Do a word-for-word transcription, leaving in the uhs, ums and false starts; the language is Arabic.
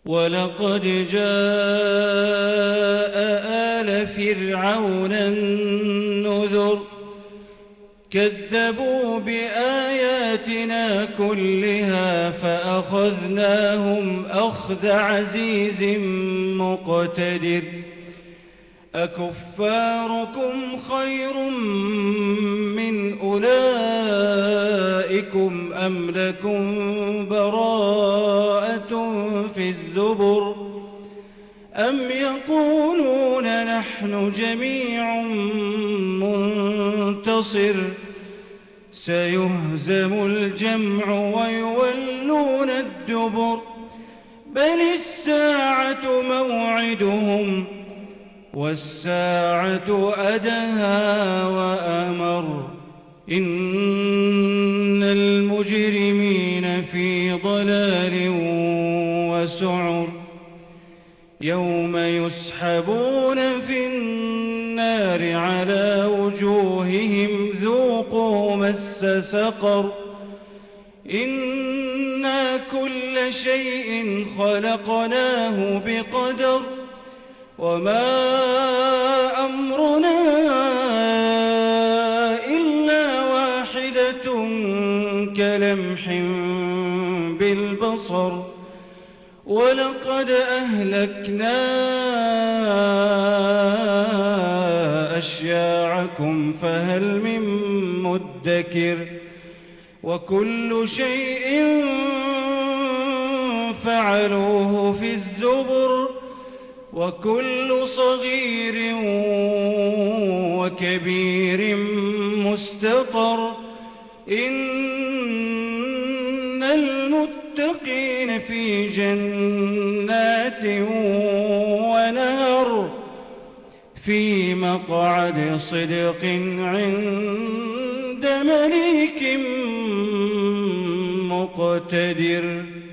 ولقد جاء آل فرعون النذر كذبوا بآياتنا كلها فأخذناهم أخذ عزيز مقتدر أكفاركم خير من أولئكم أم لكم براءة في الزبر أم يقولون نحن جميع منتصر سيهزم الجمع ويولون الدبر بل الساعة موعدهم والساعة أدهى وأمر إن المجرمين في ضلال وسعر يوم يسحبون في النار على وجوههم ذوقوا مس سقر إنا كل شيء خلقناه بقدر وما أمرنا إلا واحدة كلمح بالبصر ولقد أهلكنا أشياعكم فهل من مدكر وكل شيء فعلوه في الزبر وكل صغير وكبير مستطر إن المتقين في جنات ونهر في مقعد صدق عند مليك مقتدر.